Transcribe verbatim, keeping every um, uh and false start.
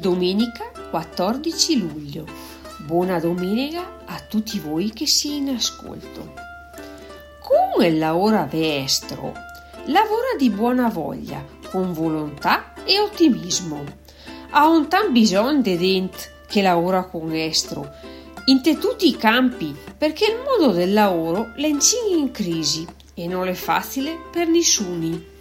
Domenica quattordici luglio. Buona domenica a tutti voi che siete in ascolto. Come lavora Vestro? Lavora di buona voglia, con volontà e ottimismo. Ha un tan bisogno di gente che lavora con estro, in te tutti i campi, perché il mondo del lavoro è in crisi e non è facile per nessuno.